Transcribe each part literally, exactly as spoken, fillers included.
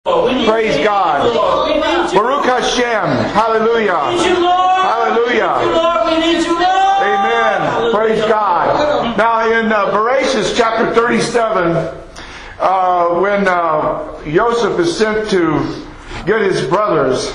Praise God. Baruch Hashem. Hallelujah. Hallelujah. Amen. Praise God. Now in uh, Bereshit chapter thirty-seven, uh, when uh, Joseph is sent to get his brothers,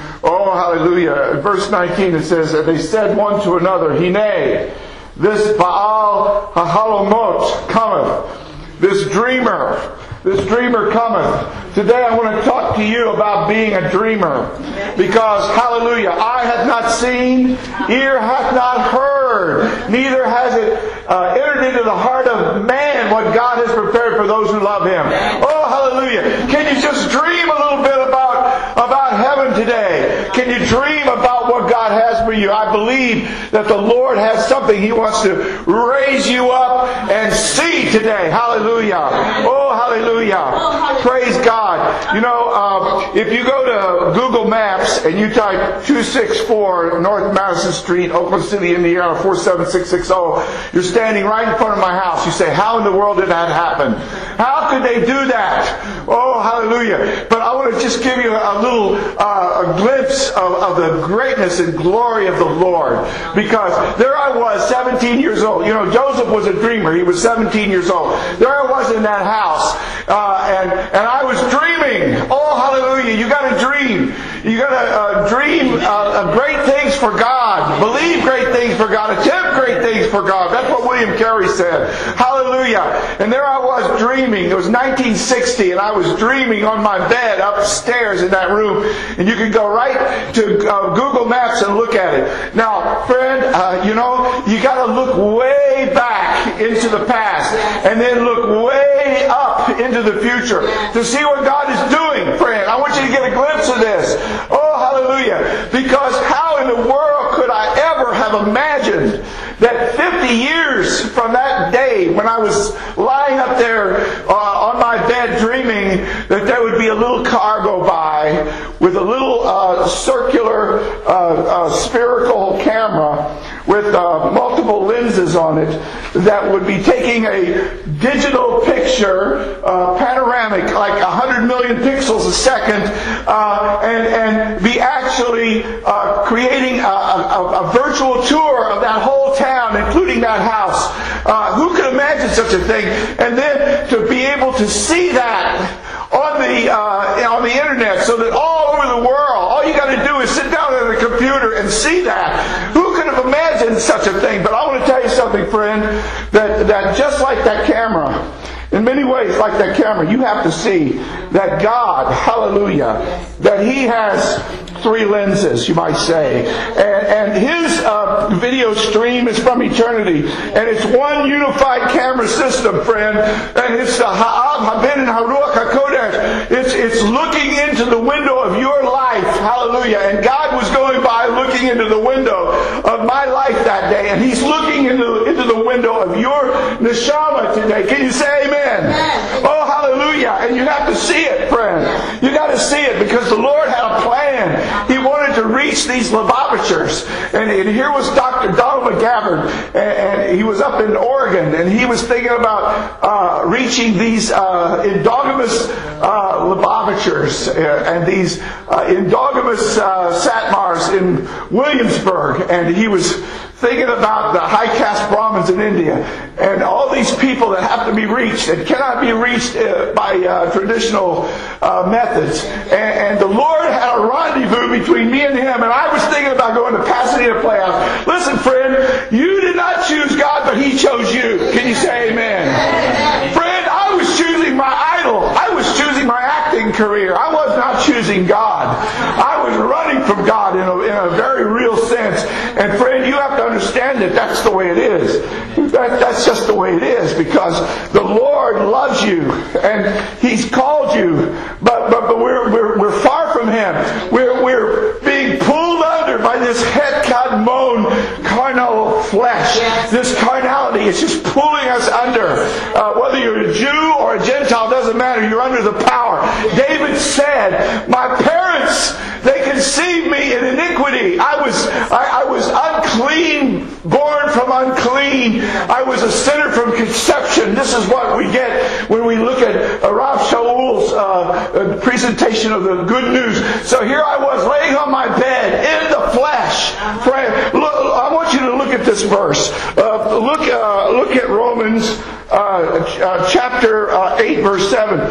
oh hallelujah, verse nineteen it says, and they said one to another, Hine, this Baal HaHalomot cometh, this dreamer, this dreamer cometh. Today I want to talk to you about being a dreamer. Because, hallelujah, eye hath not seen, ear hath not heard, neither has it uh, entered into the heart of man what God has prepared for those who love Him. Oh, hallelujah. Can you just dream a little bit about, about heaven today? Can you dream about what God has for you? I believe that the Lord has something He wants to raise you up and see today. Hallelujah. Oh, hallelujah. Praise God. You know, uh, if you go to Google Maps and you type two sixty-four North Madison Street, Oakland City, Indiana, four seven six six zero, you're standing right in front of my house. You say, how in the world did that happen? How could they do that? Oh, hallelujah. But I want to just give you a little uh, a glimpse of, of the greatness and glory of the Lord. Because there I was, seventeen years old. You know, Joseph was a dreamer. He was seventeen years old. There I was in that house. Uh, and, and I was dreaming. Oh, hallelujah. You got to dream. You got to uh, dream uh, of great things for God. Believe great things for God. Attempt great things for God. That's what William Carey said. Hallelujah. And there I was dreaming. It was nineteen sixty and I was dreaming on my bed upstairs in that room. And you can go right to uh, Google Maps and look at it. Now, friend, uh, you know, you got to look way back into the past and then look way up into the future to see what God is doing, friend. I want you to get a glimpse of this. Oh, hallelujah. Because how in the world could I ever have imagined that fifty years from that day when I was lying up there uh, on my bed dreaming that there would be a little car go by with a little uh, circular uh, uh, spherical camera with uh, multiple lenses on it that would be taking a digital picture, uh, panoramic, like one hundred million pixels a second, uh, and, and be actually uh, creating a, a, a virtual tour of that whole town, including that house. Uh, who could imagine such a thing? And then to be able to see that on the uh, on the internet, so that all over the world, all you got to do is sit down at a computer and see that. Who could have imagined such a thing? But I want to tell you something, friend, that that just like that camera, in many ways like that camera, you have to see that God, hallelujah, that He has three lenses, you might say. And, and His uh, video stream is from eternity. And it's one unified camera system, friend. And it's the Ha'ab, Haben, and Haruach HaKodesh. It's, it's looking into the window of your life. Hallelujah. And God was going by looking into the window of my life that day. And He's looking into, into the window of your neshama today. Can you say amen? Amen. Oh, hallelujah. And you have to see it, friend. You got to see it because the Lord had a plan. He wanted to reach these Lubavitchers. And, and here was Doctor Donald McGavin. And, and he was up in Oregon. And he was thinking about uh, reaching these uh, endogamous uh, Lubavitchers uh, and these uh, endogamous uh, Satmars in Williamsburg. And he was thinking about the high caste Brahmins in India and all these people that have to be reached and cannot be reached uh, by uh, traditional uh, methods. And, and the Lord had a rendezvous between me and Him, and I was thinking about going to Pasadena Playhouse. Listen, friend, you did not choose God, but He chose you. Can you say amen? Friend, I was choosing my idol. I was choosing my acting career. I was not choosing God. I was running from God in a, in a very real sense. And friend, you have to understand that that's the way it is. That, that's just the way it is, because the Lord loves you and He's called you, but but, but we're, we're we're far from Him. We're we're being pulled under by this het kadmon carnal flesh. This carnality is just pulling us under. Uh, whether you're a Jew or a Gentile, doesn't matter. You're under the power. David said, my parents, they conceived me in iniquity. I was, I, I was unclean, born from unclean. I was a sinner from conception. This is what we get when we look at uh, Rav Shaul's uh, presentation of the good news. So here I was laying on my bed in the flesh. Look, I want you to look at this verse. Uh, look, uh, look at Romans uh, uh, chapter uh, eight, verse seven.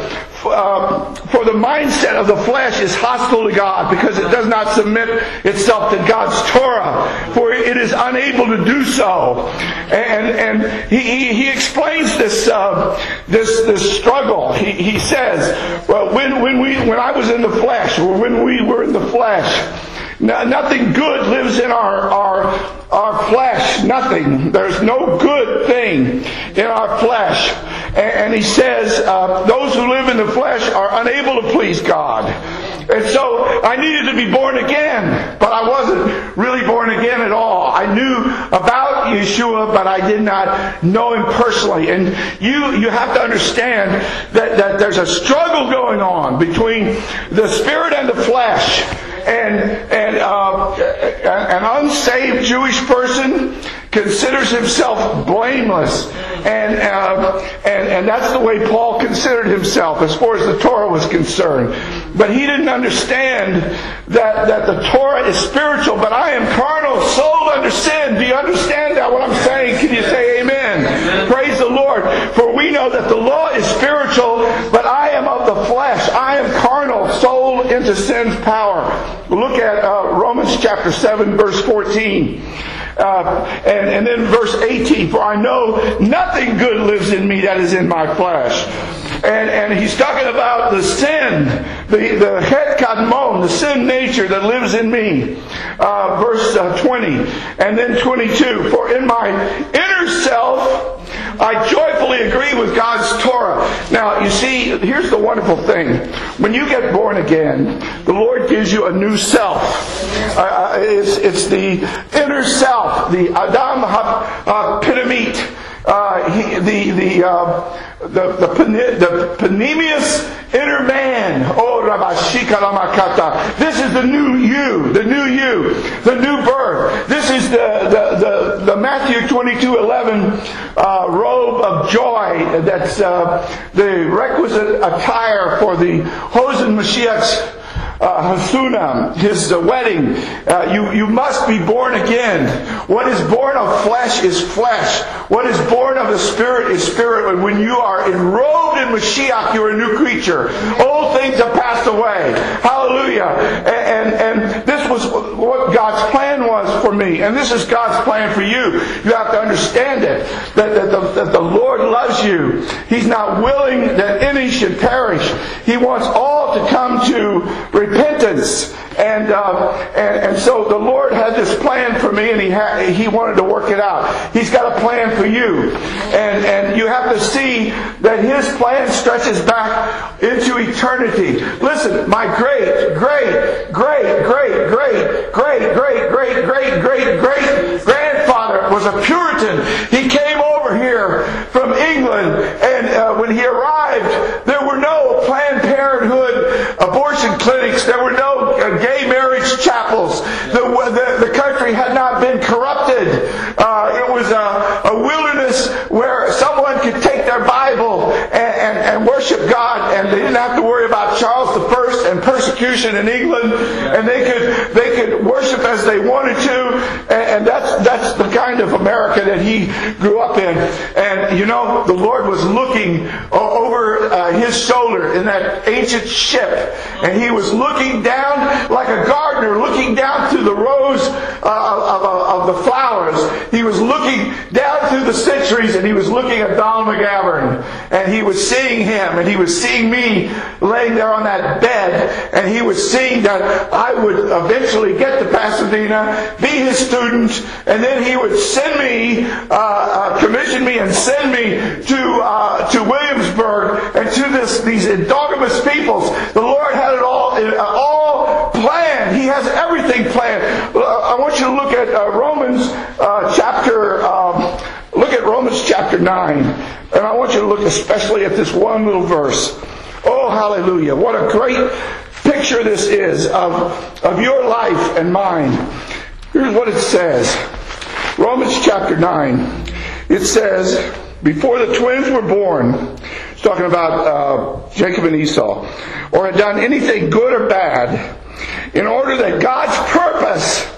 Uh, for the mindset of the flesh is hostile to God, because it does not submit itself to God's Torah, for it is unable to do so. And and he he, he explains this uh, this this struggle. He he says, well, when when we when I was in the flesh, or when we were in the flesh, no, nothing good lives in our our our flesh. Nothing. There's no good thing in our flesh. And, and he says, uh, those who live in the flesh are unable to please God. And so I needed to be born again, but I wasn't really born again at all. I knew about Yeshua, but I did not know Him personally. And you you have to understand that, that there's a struggle going on between the spirit and the flesh. And and uh, an unsaved Jewish person considers himself blameless, and uh, and and that's the way Paul considered himself as far as the Torah was concerned. But he didn't understand that that the Torah is spiritual, but I am carnal, sold under sin. Do you understand that? What I'm saying? Can you say amen? Amen. Praise the Lord. For we know that the law is spiritual, but I am of the flesh. I am carnal, sold into sin's power. Look at uh, Romans chapter seven, verse fourteen. Uh, and, and then verse eighteen, for I know nothing good lives in me that is in my flesh. And, and he's talking about the sin, the, the het kadmon, the sin nature that lives in me. Uh, verse uh, twenty. And then twenty-two, for in my inner self I joyfully agree with God's Torah. Now, you see, here's the wonderful thing. When you get born again, the Lord gives you a new self. Uh, it's, it's the inner self, the Adam HaPinimit. Uh, he, the the uh, the the, the Panemius inner man. Oh, Rabbi Shikalamakata. This is the new you, the new you, the new birth. This is the the the, the Matthew twenty-two eleven uh, robe of joy. That's uh, the requisite attire for the Hosen Mashiach's Uh, Hasunam, his uh, wedding. Uh, you, you must be born again. What is born of flesh is flesh. What is born of the Spirit is spirit. And when you are enrobed in Mashiach, you're a new creature. Old things have passed away. Hallelujah. And, and, and this was what God's plan was for me. And this is God's plan for you. You have to understand it. That, that, the, that the Lord loves you. He's not willing that any should perish. He wants all to come to repentance, and, uh, and and so the Lord had this plan for me, and He ha- He wanted to work it out. He's got a plan for you, and and you have to see that His plan stretches back into eternity. Listen, my great, great, great, great, great, great, great, great, great, great, great grandfather was a Puritan. He came over here from England, and uh, when he arrived, there were no Planned Parenthood abortion clinics. There were no uh, gay marriage chapels. The, the, the country had not been corrupted. Uh, it was a, a wilderness where someone could take their Bible and, and, and worship God, and they didn't have to worry about Charles the First and persecution in England, and they could they could worship as they wanted to, and, and that's that's the kind of America that he grew up in. And you know, the Lord was looking over uh, his shoulder in that ancient ship, and He was looking down like a gardener looking down through the rows uh, of, of, of the flowers. He was looking down through the centuries, and He was looking at Donald McGavern, and He was seeing him, and He was seeing me laying there on that bed, and He was seeing that I would eventually get to Pasadena, be His student, and then He would send me, uh, uh, commission me and send me to uh, to Williamsburg and to this these endogamous peoples. The Lord had it all all planned. He has everything planned. I want you to look at uh, Romans uh, chapter. Um, look at Romans chapter nine, and I want you to look especially at this one little verse. Oh, hallelujah. What a great picture this is of, of your life and mine. Here's what it says. Romans chapter nine. It says, before the twins were born, it's talking about uh, Jacob and Esau, or had done anything good or bad, in order that God's purpose,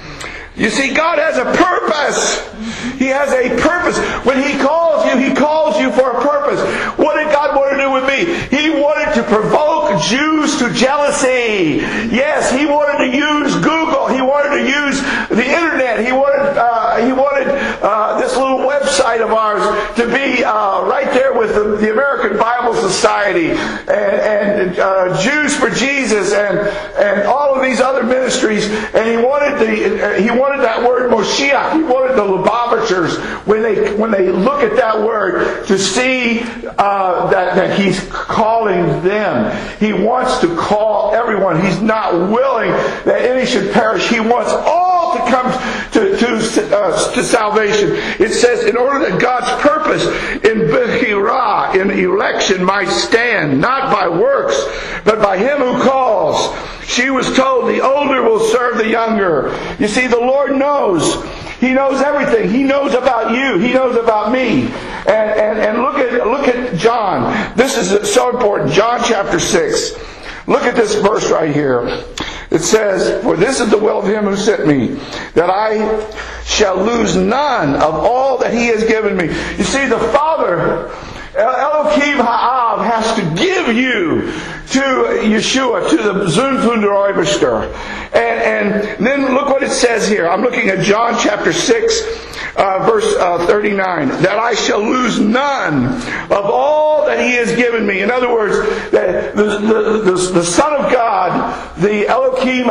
you see, God has a purpose. He has a purpose. When He calls you, He calls you for a purpose. What did God want to do with me? He wanted to provoke Jews to jealousy. Yes, He wanted to use Google. He wanted to use the internet. He wanted uh, He wanted uh, this little website of ours to be uh, right there with the, the American Bible Society and, and uh, Jews for Jesus and and all of these other ministries. And He wanted the uh, He wanted that word Moshiach. He wanted the Lubavitchers, when they when they look at that word, to see uh, that, that He's calling them. He wants to call everyone. He's not willing that any should perish. He wants all to come to, to, uh, to salvation. It says, in order that God's purpose in Bechirah, in election, might stand, not by works, but by Him who calls. She was told, the older will serve the younger. You see, the Lord knows. He knows everything. He knows about you. He knows about me. And, and, and look at look at John. This is so important. John chapter six. Look at this verse right here. It says, for this is the will of Him who sent me, that I shall lose none of all that He has given me. You see, the Father, Elohim Ha'av, has to give you to Yeshua, to the Zunfund der Oberster. And, and then look what it says here. I'm looking at John chapter six, uh, verse uh, thirty-nine. That I shall lose none of all that He has given me. In other words, that the, the, the, the Son of God, the Elohim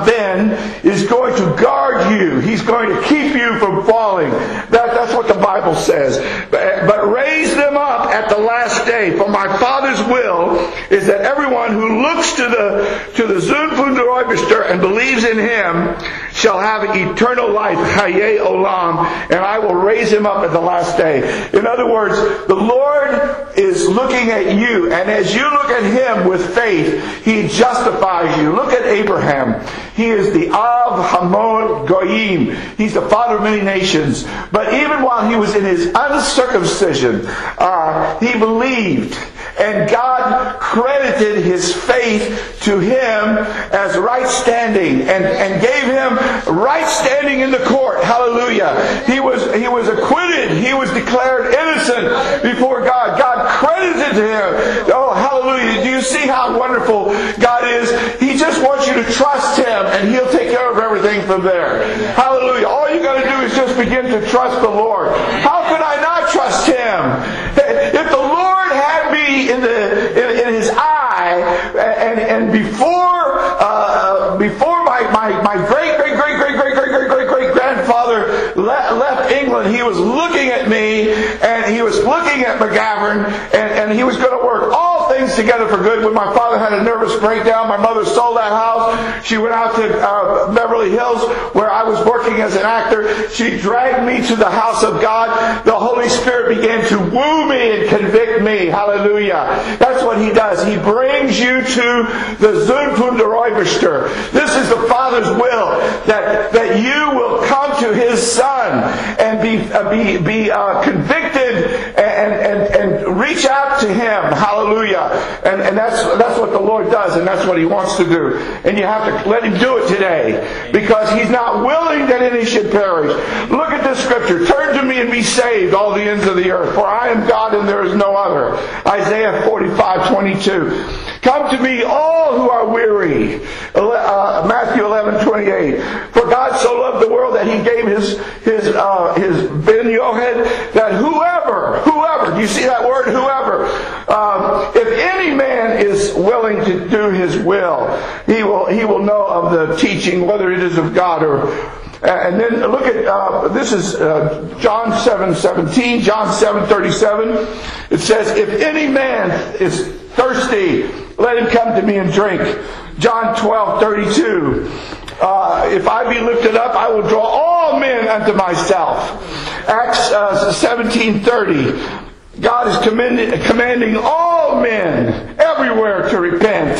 Haben, is going to guard you. He's going to keep you from falling. That, that's what the Bible says. But, but raise them up at the last day. For my Father's will is that everyone who looks to the to the Zunfund der Oberster and believes in Him shall have eternal life, Hayei Olam, and I will raise him up at the last day. In other words, the Lord is looking at you, and as you look at Him with faith, He justifies you. Look at Abraham. He is the Av Hamon Goyim. He's the father of many nations. But even while he was in his uncircumcision, uh, he believed. And God credited his faith to him as right standing, and, and gave him right standing in the court. Hallelujah. He was he was acquitted. He was declared innocent before God. God credited him. Oh, hallelujah. Do you see how wonderful God is? He just wants you to trust Him, and He'll take care of everything from there. Hallelujah. All you got to do is just begin to trust the Lord. How could I not trust Him? If the Lord had me in the in, in His eye, and and before uh, before my, my, my great great great great great great great great great grandfather le- left England, he was looking at me, and he was looking at McGavern, and, and he was going to work all things together for good. When my father had a nervous breakdown, my mother sold that house. She went out to uh, Beverly Hills, where I was working as an actor. She dragged me to the house of God. The Holy Spirit began to woo me and convict me. Hallelujah. That's what He does. He brings you to the Zunfund der Oberster. This is the Father's will, that, that you will come to His Son and be uh, be, be uh, convicted and, and, and reach out to Him. Hallelujah. And, and that's, that's what the Lord does, and that's what He wants to do. And you have to let Him do it today, because He's not willing that any should perish. Look at this scripture. Turn to me and be saved, all the ends of the earth, for I am God and there is no other. Isaiah forty-five twenty-two. Come to me, all who are weary. Uh, Matthew eleven twenty-eight. For God so loved the world that He gave His His uh, His Ben Yohed, that whoever, whoever, do you see that word, whoever? Um, if any man is willing to do His will, he will he will know of the teaching, whether it is of God or. And then look at, uh, this is uh, John seven seventeen, John seven thirty-seven. It says, if any man is thirsty, let him come to me and drink. John twelve thirty-two. Uh, if I be lifted up, I will draw all men unto myself. Acts uh, seventeen thirty. God is commanding, commanding all men everywhere to repent.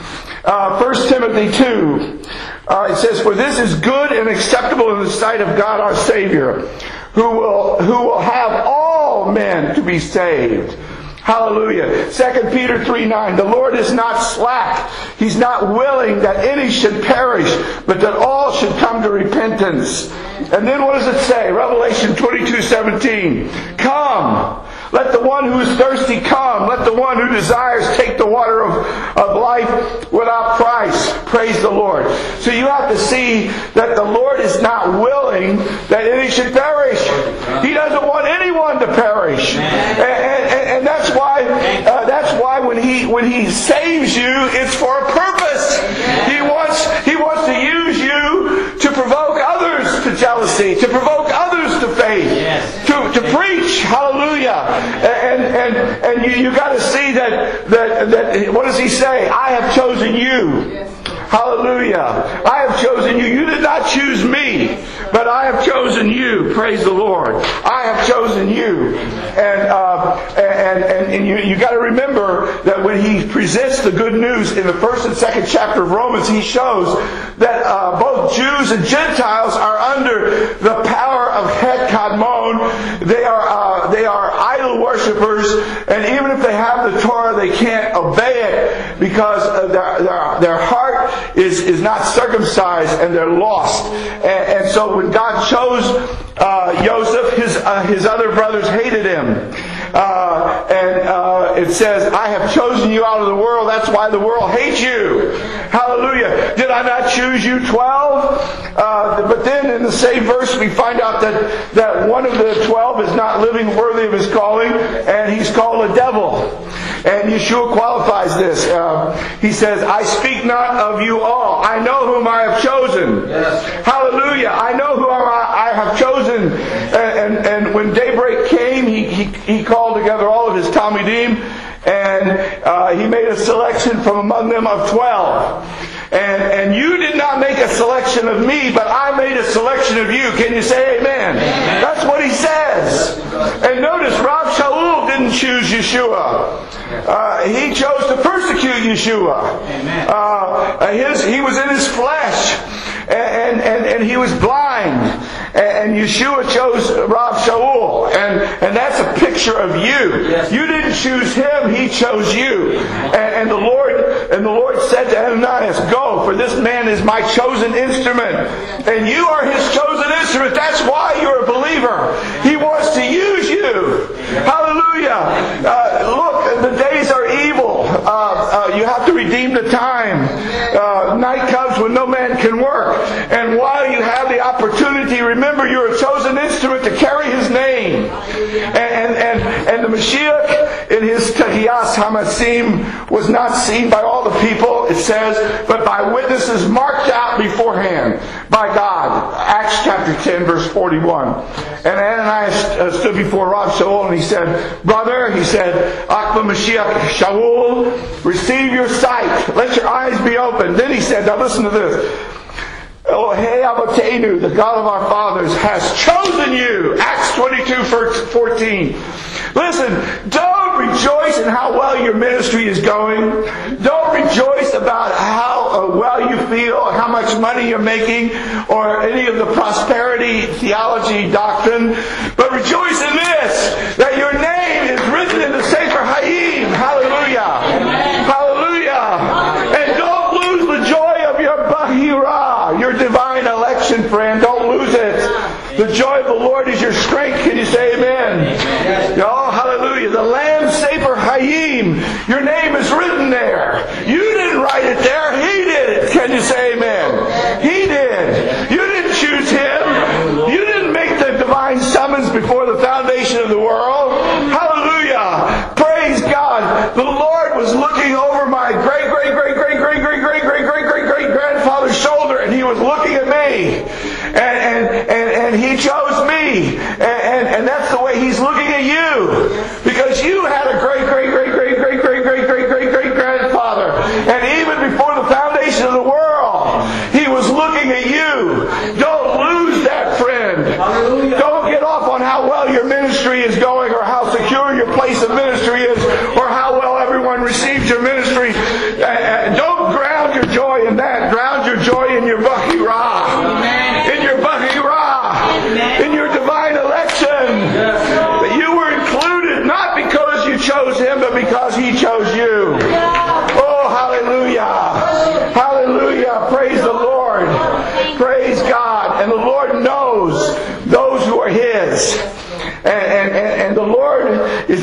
Uh, First Timothy two, uh, it says, "For this is good and acceptable in the sight of God our Savior, who will who will have all men to be saved." Hallelujah. Second Peter three nine, "The Lord is not slack. He's not willing that any should perish, but that all should come to repentance." And then what does it say? Revelation twenty-two seventeen, "Come, let the one who is thirsty come. Let the one who desires take the water of, of life without price." Praise the Lord. So you have to see that the Lord is not willing that any should perish. He doesn't want anyone to perish. And, and, and that's why uh, that's why when he when he saves you, it's for a purpose. He wants he wants to use you to provoke others to jealousy, to provoke others to faith, to, to preach. Hallelujah. And and and you, you got to see that, that that what does he say? "I have chosen you." Hallelujah. "I have chosen you." You did not choose me, but I have chosen you. Praise the Lord. I have chosen you. And uh, and and, and you, you got to remember that when he presents the good news in the first and second chapter of Romans, he shows that uh, both Jews and Gentiles are under the power of Het Kadmon. They are uh, they are idol worshippers, and even if they have the Torah, they can't obey it because uh, their, their their heart is is not circumcised, and they're lost. And, and so when God chose uh, Joseph, his uh, his other brothers hated him. Uh, and uh, it says, "I have chosen you out of the world. That's why the world hates you." Hallelujah. Did I not choose you twelve? Uh, but then in the same verse we find out that, that one of the twelve is not living worthy of his calling, and he's called a devil. And Yeshua qualifies this. Uh, he says, "I speak not of you all. I know whom I have chosen." Yes. Hallelujah. I know who I, I have chosen. And, and, and when daybreak came, he, he, he called together all of his Talmidim, and uh, he made a selection from among them of twelve. And, and you did not make a selection of me, but I made a selection of you. Can you say amen? Amen. That's what he says. And notice, Rav Shaul didn't choose Yeshua. Uh, he chose to persecute Yeshua. Uh, his, he was in his flesh, and, and, and he was blind. And Yeshua chose Rav Shaul. And, and that's a picture of you. You didn't choose him, he chose you. And, and the Lord and the Lord said to Ananias, "Go, for this man is my chosen instrument." And you are his chosen instrument. That's why you're a believer. He wants to use you. Hallelujah. Uh, look, the days are evil. Uh, uh, you have to redeem the time. Uh, night comes when no man can work. And while you have the opportunity, remember you're a chosen instrument to carry his name. And, and, and, and the Mashiach in his Tahiyas Hamasim was not seen by all the people, it says, but by witnesses marked out beforehand by God. Acts chapter ten verse forty-one. And Ananias stood before Rav Shaul and he said, "Brother," he said, "Akba Mashiach Shaul, receive your sight. Let your eyes be open." Then he said, now listen to this. "Elohei Avotenu, the God of our fathers, has chosen you." Acts twenty-two fourteen. Listen, don't rejoice in how well your ministry is going. Don't rejoice about how uh, well you feel, or how much money you're making, or any of the prosperity theology doctrine. But rejoice in this, that your name is written in the Sefer Hayim. Hallelujah. Hallelujah. And don't lose the joy of your Bahirah, your divine election, friend. Don't lose it. The joy of the Lord is your strength. Can you say amen? Oh, hallelujah. The Lamb Sefer Hayim. Your name is written there. You didn't write it there. He did it. Can you say amen? He did. You didn't choose him. You didn't make the divine summons before the foundation of the world. Hallelujah. Praise God. The Lord was looking over my great, great, great, great, great, great, great, great, great, great, great grandfather's shoulder, and he was looking at me. And, and, and, and he chose me. And, and, and that's the way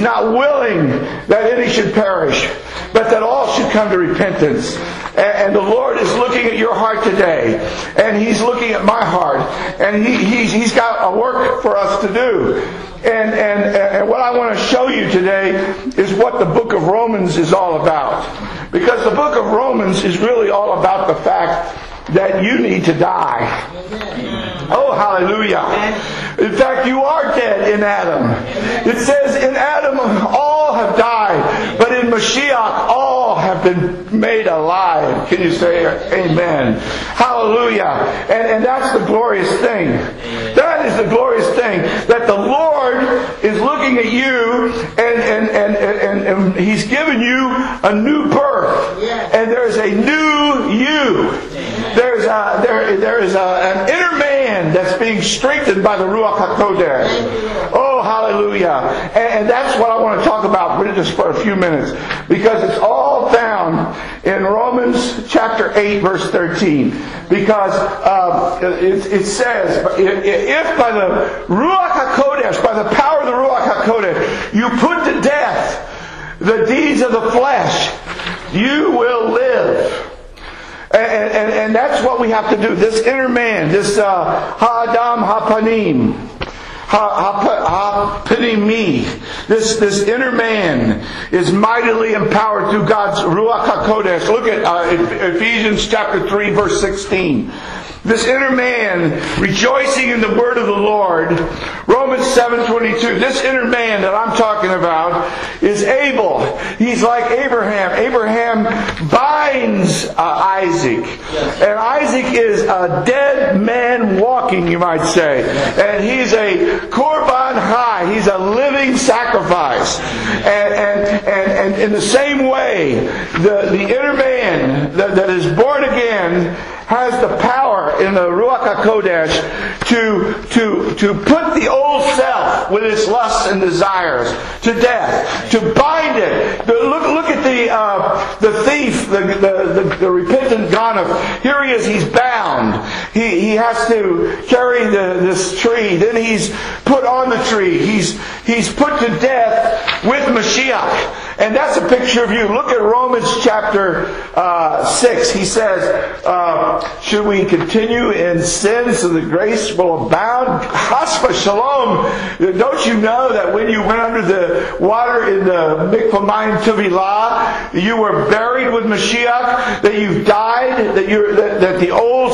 is not willing that any should perish, but that all should come to repentance. And the Lord is looking at your heart today, and He's looking at my heart, and he, he's, he's got a work for us to do. And, and, and what I want to show you today is what the book of Romans is all about. Because the book of Romans is really all about the fact that you need to die. Oh, hallelujah. In fact, you are dead in Adam. It says in Adam all have died, but in Mashiach all have been made alive. Can you say amen? Hallelujah. And, and that's the glorious thing. That is the glorious thing. That the Lord is looking at you and, and, and, and, and He's given you a new birth. And there's a new you. There's a, there, there is a, an inner man that's being strengthened by the Ruach HaKodesh. Oh, hallelujah. And, and that's what I want to talk about just for a few minutes. Because it's all found in Romans chapter eight, verse thirteen. Because uh, it, it says, if by the Ruach HaKodesh, by the power of the Ruach HaKodesh, you put to death the deeds of the flesh, you will live. And, and, and that's what we have to do. This inner man, this uh, Ha'adam Ha'panim, Ha'panimi, this, this inner man is mightily empowered through God's Ruach HaKodesh. Look at uh, Ephesians chapter three, verse sixteen. This inner man rejoicing in the word of the Lord. Romans seven twenty-two. This inner man that I'm talking about is able. He's like Abraham. Abraham binds uh, Isaac. And Isaac is a dead man walking, you might say. And he's a korban chai. He's a living sacrifice. And, and, and, and in the same way, the, the inner man that, that is born again has the power in the Ruach HaKodesh to, to, to put the old self with its lusts and desires to death, to bind it. Look, look at the uh, the thief, the, the, the, the repentant Ganav. Here he is, he's bound. He, he has to carry the, this tree. Then he's put on the tree. He's, he's put to death with Mashiach. And that's a picture of you. Look at Romans chapter uh, six. He says, uh, should we continue in sin so that grace will abound? Hasba shalom. Don't you know that when you went under the water in the Mikvah Mayim Tevilah, you were buried with Mashiach, that you've died, that, you're, that, that the old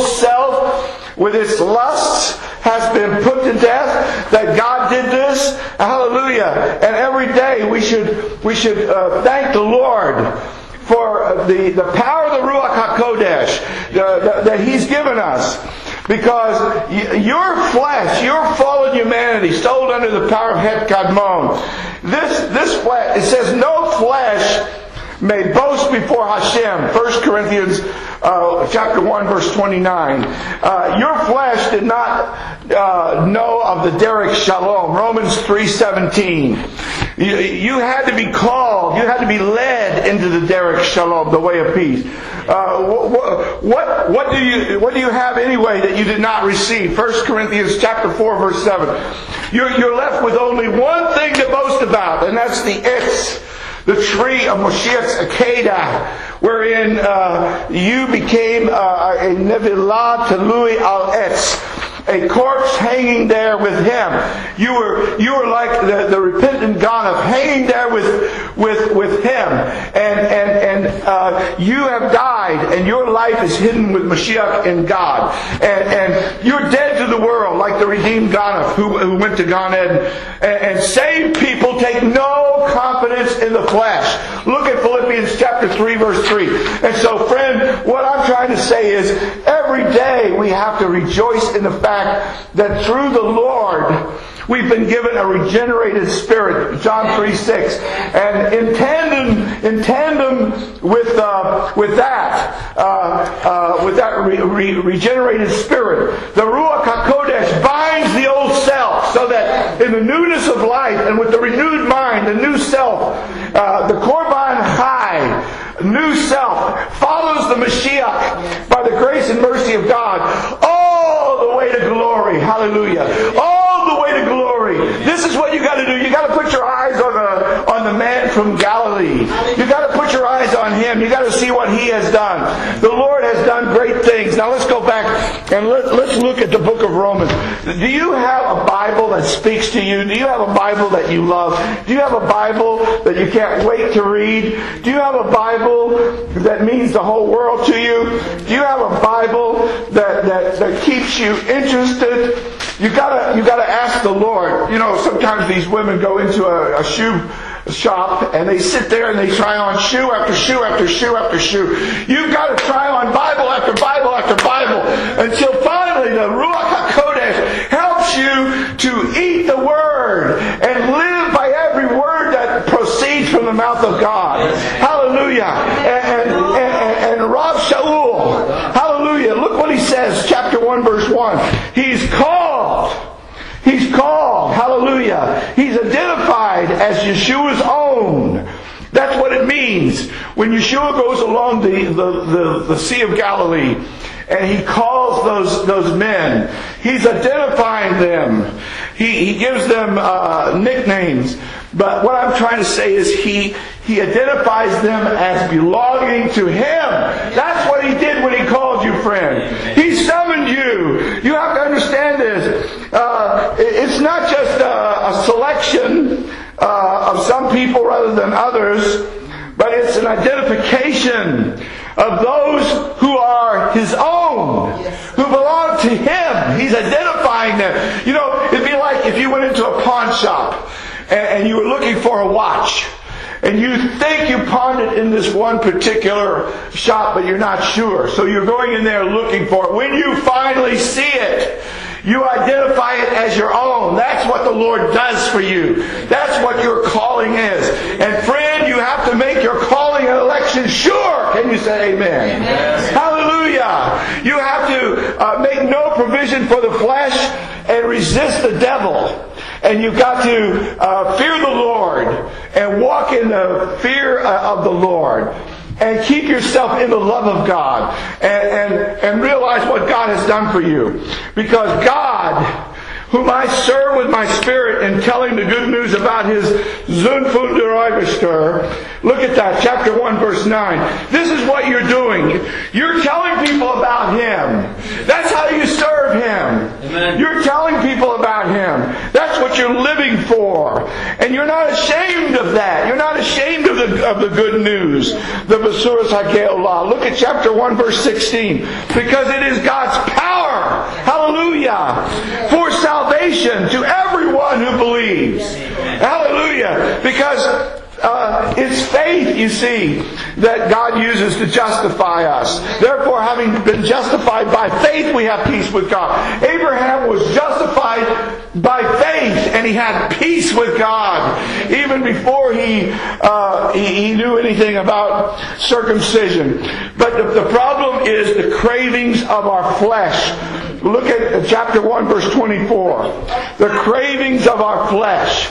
self with its lusts has been put to death, that God did this. Hallelujah. And every day we should we should uh, thank the Lord for the, the power of the Ruach HaKodesh uh, that He's given us. Because your flesh, your fallen humanity, sold under the power of Het Kadmon, this, this flesh, it says no flesh may boast before Hashem. First Corinthians uh, chapter one, verse twenty-nine. Uh, your flesh did not uh, know of the Derek Shalom. Romans three seventeen. You, you had to be called, you had to be led into the Derek Shalom, the way of peace. Uh, what, what, what do you what do you have anyway that you did not receive? First Corinthians chapter four, verse seven. You're, you're left with only one thing to boast about, and that's the Etz, the tree of Moshiach's Akedah, wherein uh, you became uh, a Nevilah Talui al Etz, a corpse hanging there with him. You were you were like the, the repentant Ganav, hanging there with with with him, and and and uh, you have died, and your life is hidden with Mashiach in God, and and you're dead to the world, like the redeemed Ganav who who went to Gan Eden, and, and saved people take no confidence in the flesh. Look at Philippians chapter three, verse three. And so, friend, what I'm trying to say is, every day we have to rejoice in the fact that through the Lord we've been given a regenerated spirit, John three six, and in tandem, in tandem with uh, with that, uh, uh, with that re- re- regenerated spirit, the Ruach Hakodesh binds the old self, so that in the newness of life and with the renewed mind, the new self, uh, the Korban Chai, new self, follows the Mashiach by the grace and mercy of God all the way to glory. Hallelujah. All the way to glory. This is what you got to do. You got to put your eyes on the has done. The Lord has done great things. Now let's go back and let, let's look at the book of Romans. Do you have a Bible that speaks to you? Do you have a Bible that you love? Do you have a Bible that you can't wait to read? Do you have a Bible that means the whole world to you? Do you have a Bible that, that, that keeps you interested? You gotta, you gotta ask the Lord. You know, sometimes these women go into a, a shoe shop and they sit there and they try on shoe after shoe after shoe after shoe. You've got to try on Bible after Bible after Bible until finally the Ruach HaKodesh helps you to eat the Word and live by every word that proceeds from the mouth of God. Hallelujah. And, and, and, and Rav Shaul, hallelujah, look what he says, chapter one, verse one. He's called. He's called. Hallelujah. He's identified as Yeshua's own. That's what it means. When Yeshua goes along the, the, the, the Sea of Galilee and he calls those, those men, he's identifying them. He, he gives them uh, nicknames. But what I'm trying to say is he, he identifies them as belonging to Him. That's what He did when He called you, friend. He summoned you. You have to understand this. Uh, it's not just a, a selection uh, of some people rather than others, but it's an identification of those who are His own, who belong to Him. He's identifying them. You know, it'd be like if you went into a pawn shop and you were looking for a watch, and you think you pawned it in this one particular shop, but you're not sure. So you're going in there looking for it. When you finally see it, you identify it as your own. That's what the Lord does for you. That's what your calling is. And friend, you have to make your calling and election sure. Can you say amen? Amen. Hallelujah. You have to uh, make no provision for the flesh and resist the devil. And you've got to uh, fear the Lord and walk in the fear uh, of the Lord. And keep yourself in the love of God. And, and, and realize what God has done for you. Because God, whom I serve with my spirit in telling the good news about His Zunfund der Eiberster. Look at that, chapter one, verse nine. This is what you're doing. You're telling people about Him. That's how you serve Him. Amen. You're telling people about Him. That's what you're living for. And you're not ashamed of that. You're not ashamed of the, of the good news. The Basuras HaKeolah. Look at chapter one, verse sixteen. Because it is God's power. Hallelujah. For salvation to everyone who believes. Hallelujah. Because Uh, it's faith, you see, that God uses to justify us. Therefore, having been justified by faith, we have peace with God. Abraham was justified by faith, and he had peace with God even before he uh, he, he knew anything about circumcision. But the, the problem is the cravings of our flesh. Look at chapter one, verse twenty-four. The cravings of our flesh.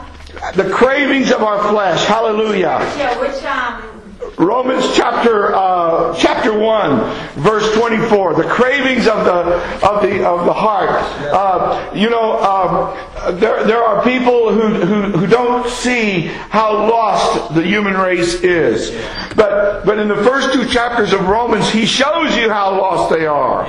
The cravings of our flesh. Hallelujah. Yeah, which um Romans chapter uh, chapter one, verse twenty-four. The cravings of the of the of the heart. Uh, you know, um, there there are people who, who who don't see how lost the human race is. But but in the first two chapters of Romans, he shows you how lost they are.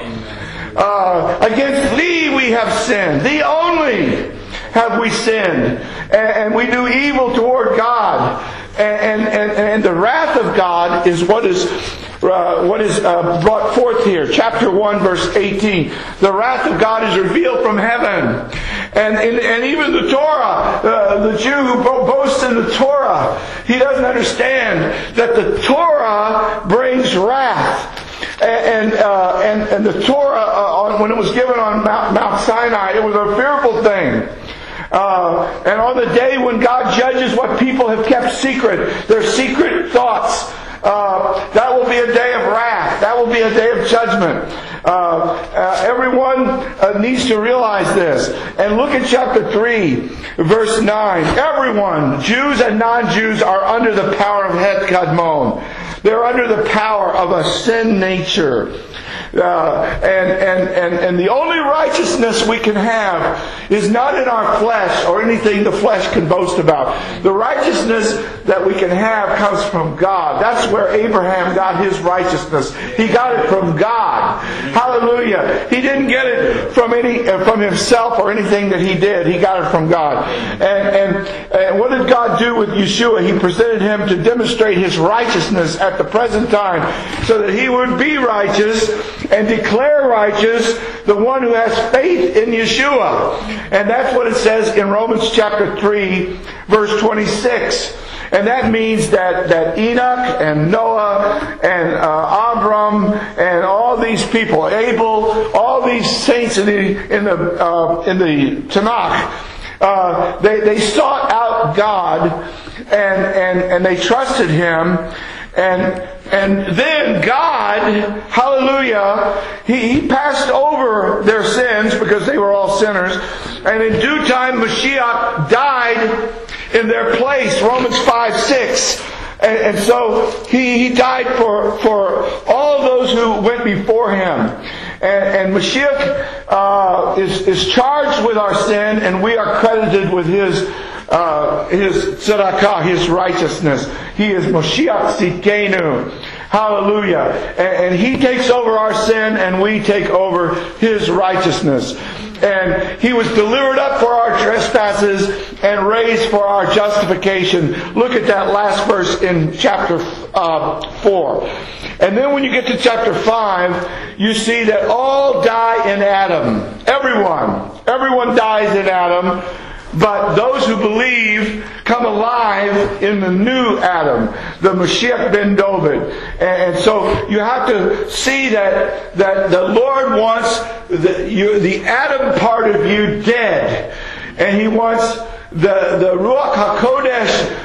Uh, against thee we have sinned. Thee only have we sinned, and, and we do evil toward God, and and, and the wrath of God is what is uh, what is uh, brought forth here. Chapter one, verse eighteen. The wrath of God is revealed from heaven, and and, and even the Torah, uh, the Jew who boasts in the Torah, he doesn't understand that the Torah brings wrath. And uh, and and the Torah, uh, when it was given on Mount, Mount Sinai, it was a fearful thing. Uh, and on the day when God judges what people have kept secret, their secret thoughts, uh, that will be a day of wrath. That will be a day of judgment. Uh, uh, everyone uh, needs to realize this. And look at chapter three, verse nine. Everyone, Jews and non-Jews, are under the power of Het Kadmon. They're under the power of a sin nature. Uh, and, and, and, and the only righteousness we can have is not in our flesh or anything the flesh can boast about. The righteousness that we can have comes from God. That's where Abraham got his righteousness. He got it from God. Hallelujah. He didn't get it from any from himself or anything that he did. He got it from God. And, and, and what did God do with Yeshua? He presented him to demonstrate his righteousness at the present time, so that he would be righteous and declare righteous the one who has faith in Yeshua. And that's what it says in Romans chapter three, verse twenty-six. And that means that, that Enoch and Noah and uh, Abram and all these people, Abel, all these saints in the in the uh, in the Tanakh, uh, they they sought out God and and and they trusted Him. And and then God, hallelujah, he, he passed over their sins because they were all sinners. And in due time, Mashiach died in their place. Romans five six. And, and so he, he died for, for all of those who went before him. And, and Mashiach uh, is, is charged with our sin, and we are credited with his Uh, his tzedakah, his righteousness. He is Moshiach Tzidkenu. Hallelujah. And, and he takes over our sin, and we take over his righteousness. And he was delivered up for our trespasses and raised for our justification. Look at that last verse in chapter uh, four. And then when you get to chapter five, you see that all die in Adam. Everyone. Everyone dies in Adam. But those who believe come alive in the new Adam, the Mashiach ben David. And so you have to see that, that the Lord wants the, you, the Adam part of you dead. And He wants the, the Ruach HaKodesh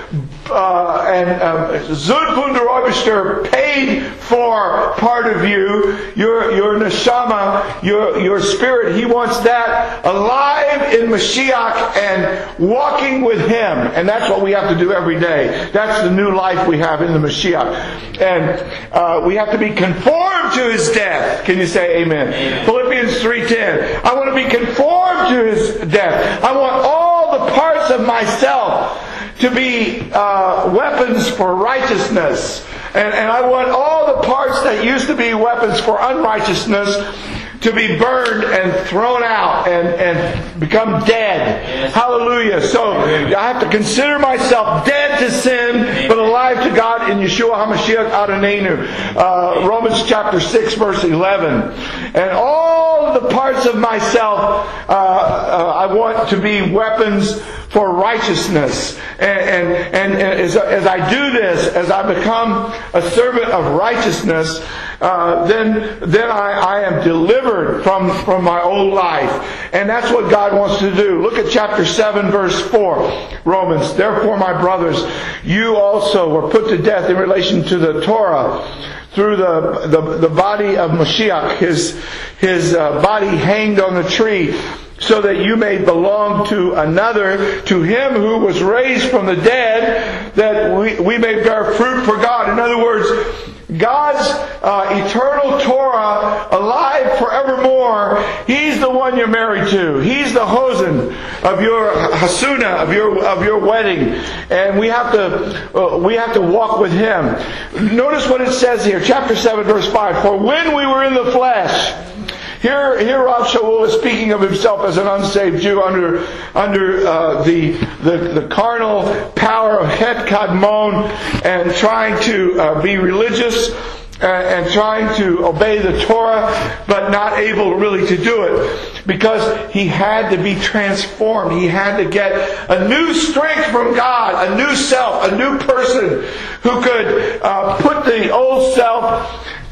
Uh, and um, Zud Wunderobster paid for part of you, your your neshama, your your spirit. He wants that alive in Mashiach and walking with Him, and that's what we have to do every day. That's the new life we have in the Mashiach, and uh, we have to be conformed to His death. Can you say Amen? Amen. Philippians three ten. I want to be conformed to His death. I want all the parts of myself to be uh, weapons for righteousness. And, and I want all the parts that used to be weapons for unrighteousness to be burned and thrown out and, and become dead. Yes. Hallelujah. So I have to consider myself dead to sin, but alive to God in Yeshua HaMashiach Adonenu. Uh, Romans chapter six, verse eleven. And all the parts of myself, uh, uh, I want to be weapons for righteousness. And, and, and, and as, as I do this, as I become a servant of righteousness, Uh, then then I, I am delivered from, from my old life. And that's what God wants to do. Look at chapter seven, verse four. Romans. Therefore, my brothers, you also were put to death in relation to the Torah through the, the, the body of Mashiach, his, his uh, body hanged on the tree, so that you may belong to another, to Him who was raised from the dead, that we, we may bear fruit for God. In other words, God's uh, eternal Torah, alive forevermore, He's the one you're married to. He's the hosen of your hasuna, of your of your wedding, and we have to uh, we have to walk with Him. Notice what it says here, chapter seven, verse five. For when we were in the flesh. Here, here Rav Shaul is speaking of himself as an unsaved Jew under under uh, the, the the carnal power of Het Kadmon, and trying to uh, be religious and, and trying to obey the Torah, but not able really to do it because he had to be transformed. He had to get a new strength from God, a new self, a new person who could uh, put the old self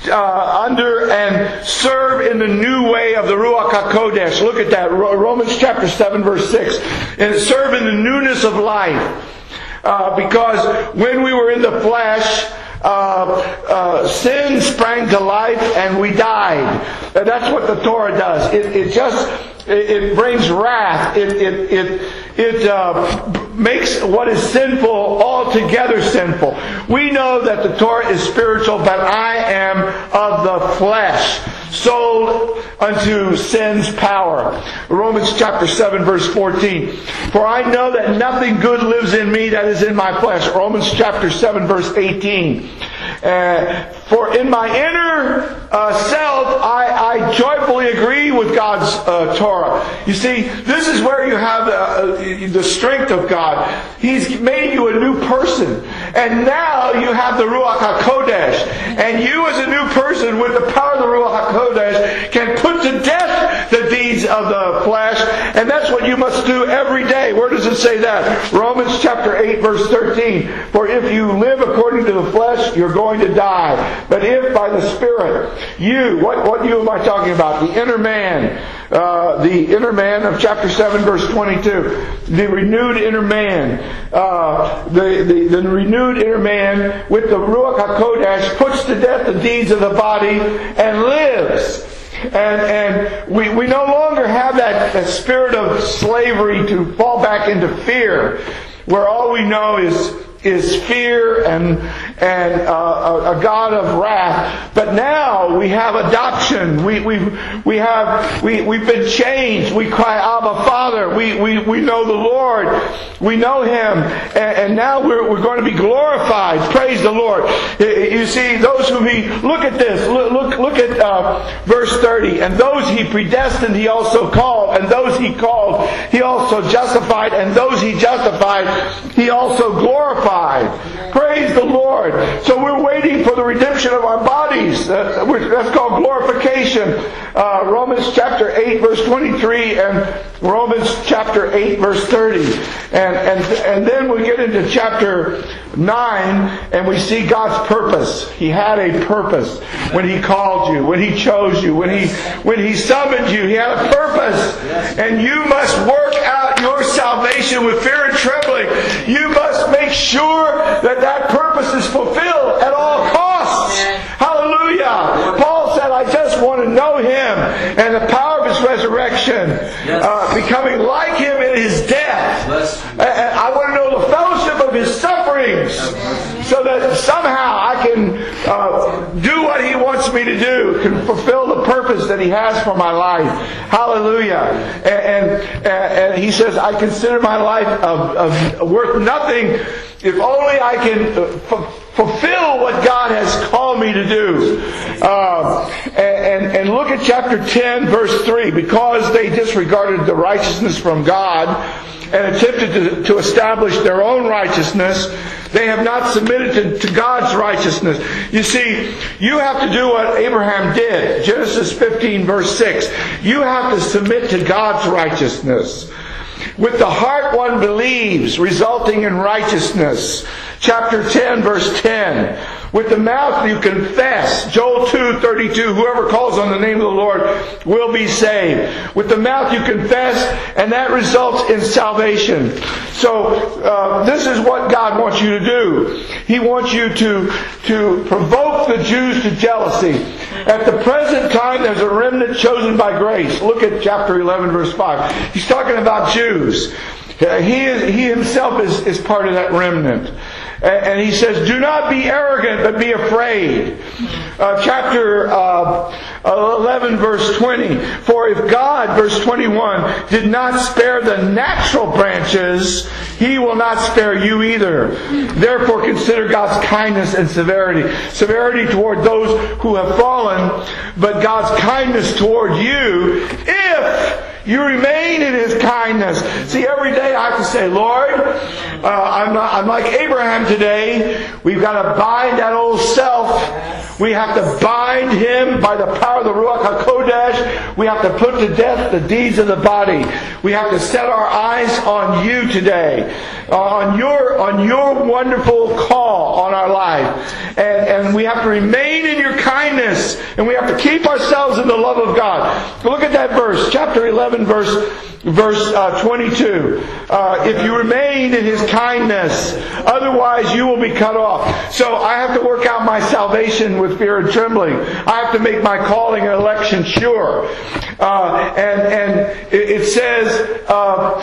Uh, under and serve in the new way of the Ruach HaKodesh. Look at that. Romans chapter seven, verse six. And serve in the newness of life. Uh, because when we were in the flesh, uh, uh, sin sprang to life and we died. And that's what the Torah does. It, it just, it, it brings wrath. It, it, it, it uh, makes what is sinful altogether sinful. We know that the Torah is spiritual, but I am of the flesh, sold unto sin's power. Romans chapter seven, verse fourteen. For I know that nothing good lives in me that is in my flesh. Romans chapter seven, verse eighteen. Uh, for in my inner uh, self, I, I joyfully agree with God's uh, Torah. You see, this is where you have the, uh, the strength of God. He's made you a new person. And now you have the Ruach HaKodesh. And you as a new person with the power of the Ruach HaKodesh can put to death the deeds of the flesh. And that's what you must do every day. Where does it say that? Romans chapter eight verse thirteen. For if you live according to the flesh, you're going to die. But if by the Spirit, you, what, what you am I talking about? The inner man. Uh, the inner man of chapter seven verse twenty-two. The renewed inner man. Uh, the, the, the renewed inner man with the Ruach HaKodesh puts to death the deeds of the body and lives. And and we, we no longer have that, that spirit of slavery to fall back into fear, where all we know is is fear and and uh, a, a God of wrath. But now we have adoption. We we we have we we've been changed. We cry, Abba, Father. We we we know the Lord. We know Him, and, and now we're we're going to be glorified. Praise the Lord. You see, those who He look at this. Look look, look at uh, verse thirty. And those He predestined, He also called. And those He called, He also justified. And those He justified, He also glorified. Praise the Lord. So we're waiting for the redemption of our bodies. That's called glorification. Uh, Romans chapter eight verse twenty-three and Romans chapter eight verse thirty. And, and, and then we get into chapter nine and we see God's purpose. He had a purpose when He called you, when He chose you, when He when He summoned you. He had a purpose. And you must work out your salvation with fear and trembling. You must make sure that that purpose is fulfilled at all costs. Hallelujah. Paul said, I just want to know Him and the power of His resurrection, uh, becoming like Him in His death. And I want to know the fellowship of His sufferings, so that somehow I can uh, do what He wants me to do, can fulfill the purpose that He has for my life. Hallelujah. And, and, and he says, I consider my life of, of worth nothing if only I can f- fulfill what God has called me to do. Uh, and, and, and look at chapter ten, verse three. Because they disregarded the righteousness from God and attempted to, to establish their own righteousness, they have not submitted to, to God's righteousness. You see, you have to do what Abraham did. Genesis fifteen, verse six. You have to submit to God's righteousness. With the heart one believes, resulting in righteousness. Chapter ten, verse ten. With the mouth you confess. Joel two thirty-two. Whoever calls on the name of the Lord will be saved. With the mouth you confess, and that results in salvation. So uh, this is what God wants you to do. He wants you to, to provoke the Jews to jealousy. At the present time, there's a remnant chosen by grace. Look at chapter eleven, verse five. He's talking about Jews. He, is, he himself is, is part of that remnant. And he says, do not be arrogant, but be afraid. Uh, chapter uh, eleven, verse twenty. For if God, verse twenty-one, did not spare the natural branches, He will not spare you either. Therefore consider God's kindness and severity. Severity toward those who have fallen, but God's kindness toward you, if you remain in His kindness. See, every day I have to say, Lord, uh, I'm, not, I'm like Abraham today. We've got to bind that old self. We have to bind him by the power of the Ruach HaKodesh. We have to put to death the deeds of the body. We have to set our eyes on you today, on your on your wonderful call on our life. And, and we have to remain in your kindness. And we have to keep ourselves in the love of God. Look at that verse, chapter eleven, verse verse uh, twenty-two. Uh, if you remain in His kindness, otherwise you will be cut off. So I have to work out my salvation with fear and trembling. I have to make my calling and election sure. Uh, and and it says, uh,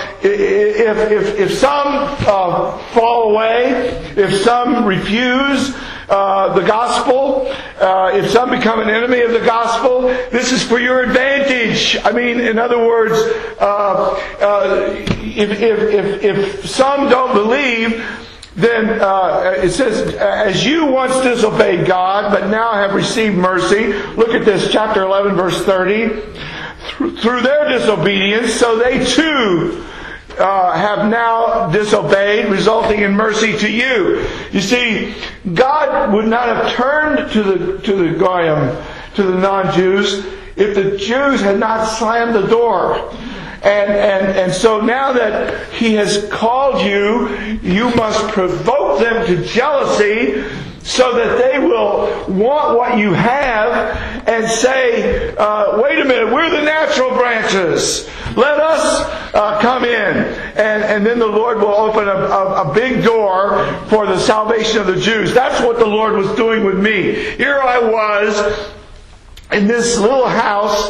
if if if some uh, fall away, if some refuse Uh, the gospel, uh, if some become an enemy of the gospel, this is for your advantage. I mean, in other words, uh, uh, if, if, if, if some don't believe, then uh, it says, as you once disobeyed God, but now have received mercy. Look at this, chapter eleven, verse thirty. Through their disobedience, so they too uh, have now disobeyed, resulting in mercy to you. You see, God would not have turned to the to the Goyim, to the non-Jews, if the Jews had not slammed the door. And, and, and so now that He has called you, you must provoke them to jealousy so that they will want what you have and say, uh, wait a minute, we're the natural branches. Let us uh, come in. And, and then the Lord will open a, a, a big door for the salvation of the Jews. That's what the Lord was doing with me. Here I was in this little house,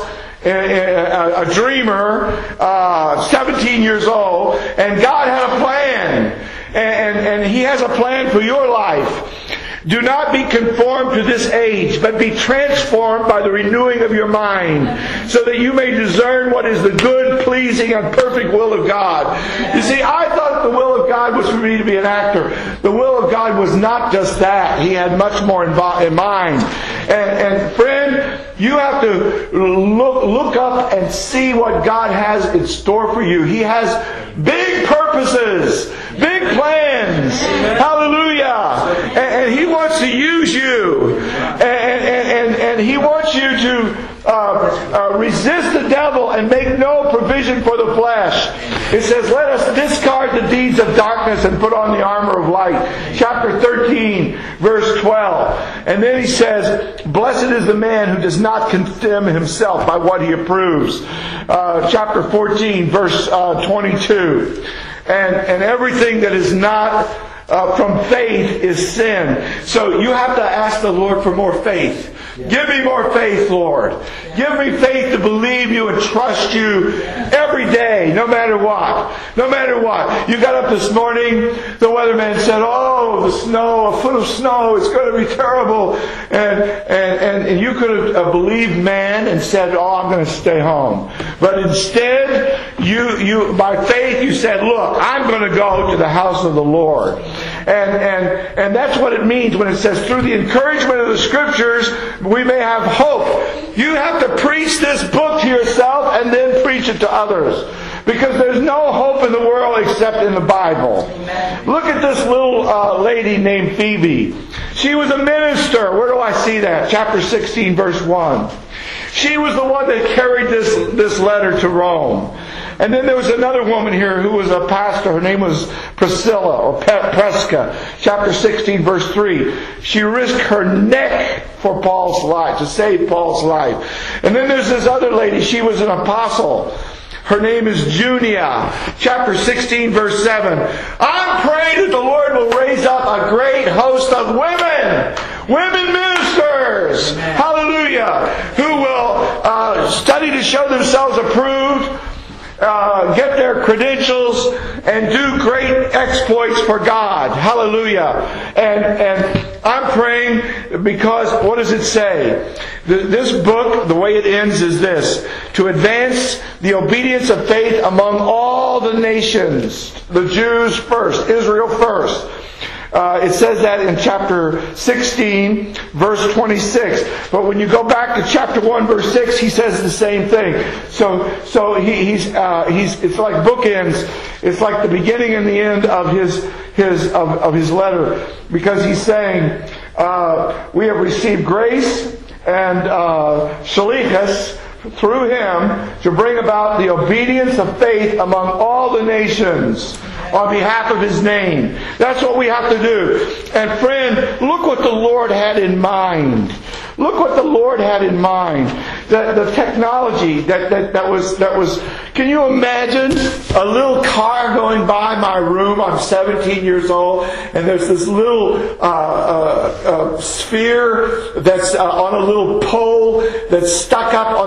A, a dreamer, uh, seventeen years old, and God had a plan, and, and He has a plan for your life. Do not be conformed to this age, but be transformed by the renewing of your mind, so that you may discern what is the good, pleasing, and perfect will of God. You see, I thought the will of God was for me to be an actor. The will of God was not just that. He had much more in mind. And, and friend, you have to look, look up and see what God has in store for you. He has big purposes, big plans. Hallelujah. And, and He wants to use you. And, and, and, and He wants you to uh, uh, resist the devil and make no provision for the flesh. It says, let us discard the deeds of darkness and put on the armor of light. Chapter thirteen, verse twelve. And then He says, blessed is the man who does not condemn himself by what he approves. Uh, chapter fourteen, verse uh, twenty-two. And, and everything that is not uh, from faith is sin. So you have to ask the Lord for more faith. Give me more faith, Lord. Give me faith to believe you and trust you every day, no matter what. No matter what. You got up this morning, the weatherman said, oh, the snow, a foot of snow, it's going to be terrible. And, and, and, and you could have believed man and said, oh, I'm going to stay home. But instead, you, you, by faith, you said, look, I'm going to go to the house of the Lord. And, and, and that's what it means when it says, through the encouragement of the Scriptures, we may have hope. You have to preach this book to yourself and then preach it to others. Because there's no hope in the world except in the Bible. Amen. Look at this little uh, lady named Phoebe. She was a minister. Where do I see that? Chapter sixteen, verse one. She was the one that carried this, this letter to Rome. And then there was another woman here who was a pastor. Her name was Priscilla or Prisca. Chapter sixteen, verse three. She risked her neck for Paul's life, to save Paul's life. And then there's this other lady. She was an apostle. Her name is Junia. Chapter sixteen, verse seven. I'm praying that the Lord will raise up a great host of women. Women ministers. Amen. Hallelujah. Who will uh, study to show themselves approved. Uh, get their credentials and do great exploits for God. Hallelujah. And and I'm praying because, what does it say? This book, the way it ends is this: to advance the obedience of faith among all the nations. The Jews first, Israel first. Uh, it says that in chapter sixteen, verse twenty-six. But when you go back to chapter one, verse six, he says the same thing. So, so he, he's uh, he's it's like bookends. It's like the beginning and the end of his his of, of his letter, because he's saying uh, we have received grace and uh, shalichus through him to bring about the obedience of faith among all the nations on behalf of His name. That's what we have to do. And friend, look what the Lord had in mind. Look what the Lord had in mind. The, the technology that, that, that was that was. Can you imagine a little car going by my room? I'm seventeen years old, and there's this little uh, uh, uh, sphere that's uh, on a little pole that's stuck up on the roof of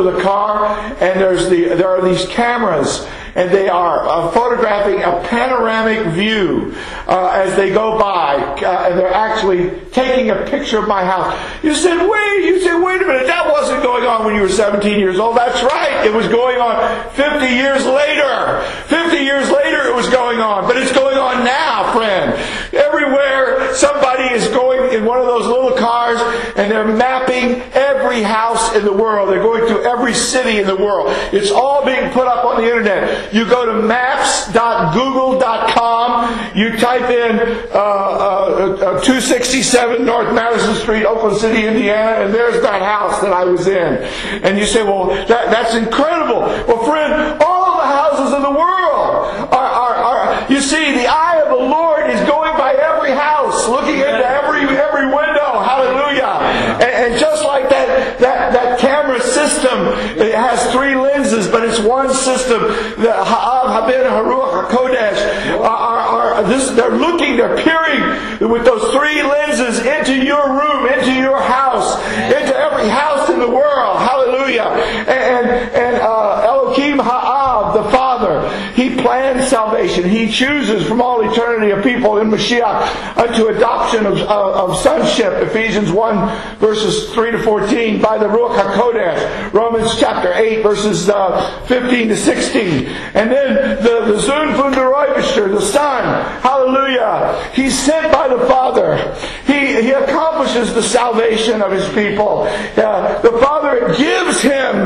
with a car, and there's the there are these cameras, and they are uh, photographing a panoramic view uh, as they go by, uh, and they're actually taking a picture of my house. You said, wait, you said, wait a minute, that wasn't going on when you were seventeen years old. That's right, it was going on fifty years later. fifty years later it was going on, but it's going on now, friend. Everywhere somebody is going in one of those little cars, and they're mapping every house in the world. They're going to every city in the world. It's all being put up on the internet. You go to maps dot google dot com, you type in uh, uh, uh, two sixty-seven North Madison Street, Oakland City, Indiana, and there's that house that I was in. And you say, well, that, that's incredible. Well, friend, all of the houses in the world are, are, are, you see, the eye of the Lord is going by every house, looking into every every window. Hallelujah. And, and just like that, that, that camera system, it has three lenses, but it's one system. The Ha'av, Haben, Haruach, HaKodesh are, are, are this, they're looking, they're peering with those three lenses into your room, into your house, into every house in the world. Hallelujah. And, and uh, Elohim Ha'av, the Father, He plans salvation. He chooses from all eternity a people in Mashiach unto adoption of, of, of sonship. Ephesians one verses three to fourteen by the Ruach HaKodesh. Romans chapter eight verses uh, fifteen to sixteen. And then the, the Zun Funderoibishter, the Son, hallelujah, He's sent by the Father. He, he accomplishes the salvation of His people. Uh, the Father gives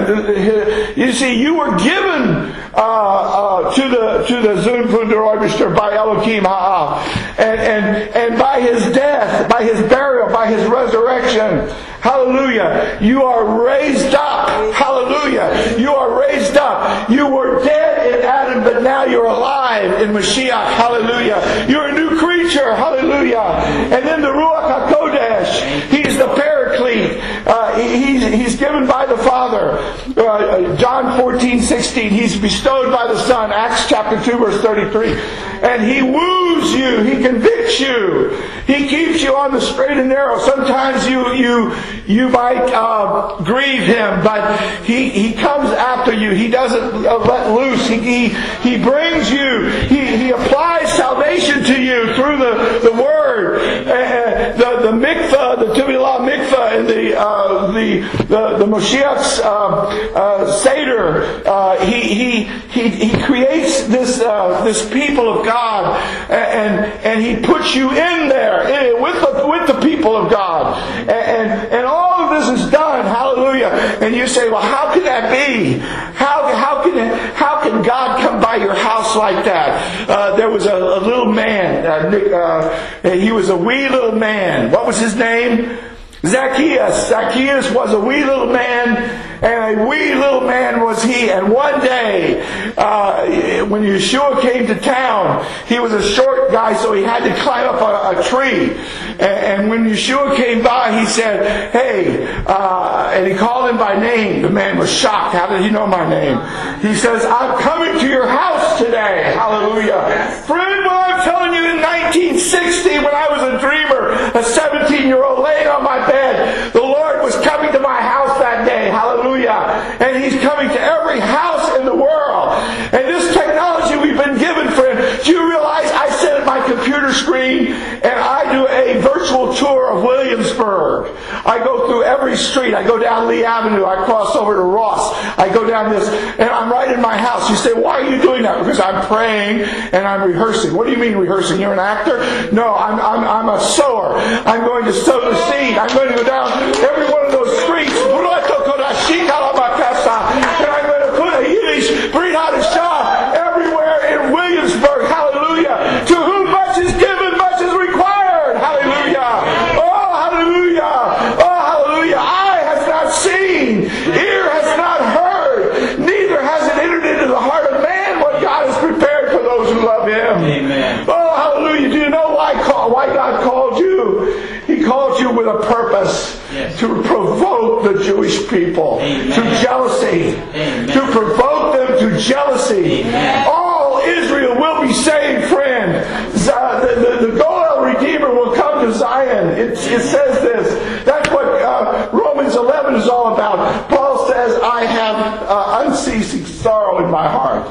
Him, you see, you were given uh, uh, to the to the Zun Funderoibishter by Elohim Ha'av. And, and, and by His death, by His burial, by His resurrection, hallelujah, you are raised up. Hallelujah. You are raised up. You were dead in Adam, but now you're alive in Mashiach. Hallelujah. You're a new creature. Hallelujah. And then the Ruach HaKodesh, He's the Paraclete. Uh, he, he's, he's given by the Father. Uh, John fourteen sixteen. He's bestowed by the Son. Acts chapter two verse thirty-three. And He woos you. He convicts you. He keeps you on the straight and narrow. Sometimes you you you might uh, grieve Him, but He He comes after you. He doesn't let loose. He He, he brings you. He He applies salvation to you through the the Word, uh, the the mikvah, the Tuvilah mikvah, and the uh, the the the Moshiach's uh, uh, seder. Uh, he he he he creates this uh, this people of God, and and He puts you in there with the with the people of God, and and, and all of this is done. Hallelujah. And you say, well, how can that be? How how can how can God come by your house like that? Uh, there was a, a little man. Uh, uh, he was a wee little man. What was his name? Zacchaeus. Zacchaeus was a wee little man, and a wee little man was he. And one day, uh, when Yeshua came to town, he was a short guy, so he had to climb up a, a tree. And, and when Yeshua came by, he said, hey, uh, and he called him by name. The man was shocked. How did he know my name? He says, I'm coming to your house today. Hallelujah. Friend, well, I'm telling you, in nineteen sixty, when I was a dreamer, a seventeen-year-old laying on my bed, the Lord was coming to my house that day. Hallelujah. And He's coming to every house in the world. And this technology we've been given, friend, do you realize I sit at my computer screen and I do a virtual tour of Williamsburg. I go through every street. I go down Lee Avenue. I cross over to Ross. I go down this, and I'm right in my house. You say, why are you doing that? Because I'm praying and I'm rehearsing. What do you mean rehearsing? You're an actor? No, I'm, I'm, I'm a sower. I'm going to sow the seed. I'm going to go down every one of those streets. And I'm going to put a Yiddish Brit Hadashah everywhere in Williamsburg. Hallelujah. To whom much is given, much is required. Hallelujah. Oh, hallelujah. Oh, hallelujah. Eye has not seen, ear has not heard, neither has it entered into the heart of man what God has prepared for those who love Him. Amen. Oh, hallelujah. Do you know why, why God called you? He called you with a purpose. Yes. To provoke the Jewish people. Amen. To jealousy. Amen. To provoke them to jealousy. Amen. All Israel will be saved, friend. The, the, the Goel Redeemer will come to Zion. It, it says this. That's what uh, Romans eleven is all about. Paul says says, I have uh, unceasing sorrow in my heart.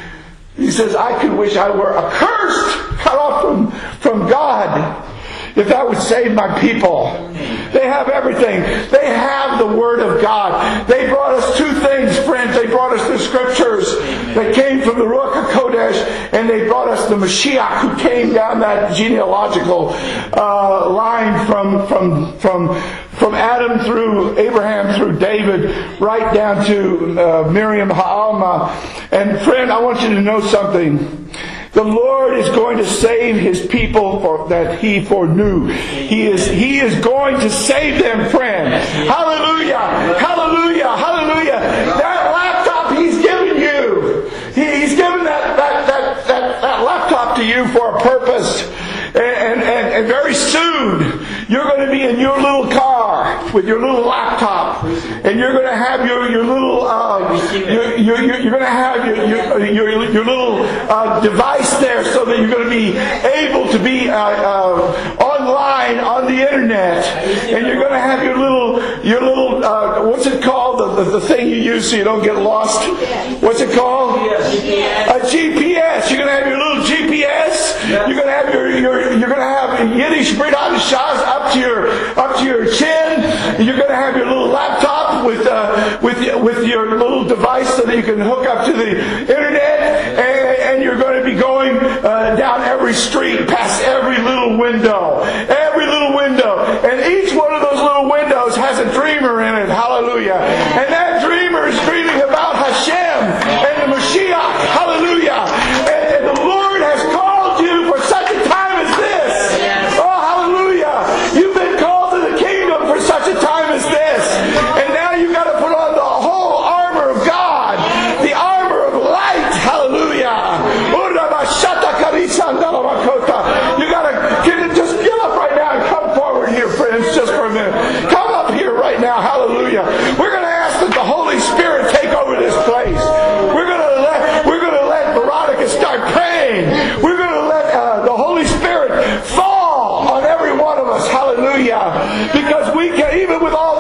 He says, I could wish I were accursed, cut off from, from God, if that would save my people. They have everything. They have the Word of God. They brought us two things, friends. They brought us the Scriptures that came from the Ruach HaKodesh, and they brought us the Mashiach, who came down that genealogical uh, line from from from from Adam through Abraham through David, right down to uh, Miriam Ha'alma. And friend, I want you to know something. The Lord is going to save His people for, that He foreknew. He is, He is going to save them, friend. Hallelujah! Hallelujah! Hallelujah! That laptop He's given you. He, he's given that, that, that, that, that laptop to you for a purpose. And, and, and very soon, you're going to be in your little car with your little laptop, and you're going to have your your little uh, you're, you're, you're going to have your your, your, your little uh, device there, so that you're going to be able to be uh, uh, online on the internet, and you're going to have your little your little uh, what's it called, the, the the thing you use so you don't get lost. What's it called? A G P S. You're going to have your little G P S. You're going to have your your You're going to have Yiddish Brit Shaz up to your up to your chin. You're going to have your little laptop with uh, with with your little device so that you can hook up to the internet, and, and you're going to be going uh, down every street, past every little window, every little window, and each one of those little windows has a dreamer in it. Hallelujah! And that dreamer is dreaming about Hashem and the Mashiach. Hallelujah! And, and the Lord has called you for such a time as this. Oh, hallelujah! You've been called to the kingdom for such a time as this. And now you've got to put on the whole armor of God. The armor of light. Hallelujah! You got to just get up right now and come forward here, friends, just for a minute. Come up here right now. Hallelujah! We're going to ask that the Holy Spirit take over this place. We're going to let we're going to let Veronica start praying. We're going to let uh, the Holy Spirit fall on every one of us. Hallelujah! Because we can, even with all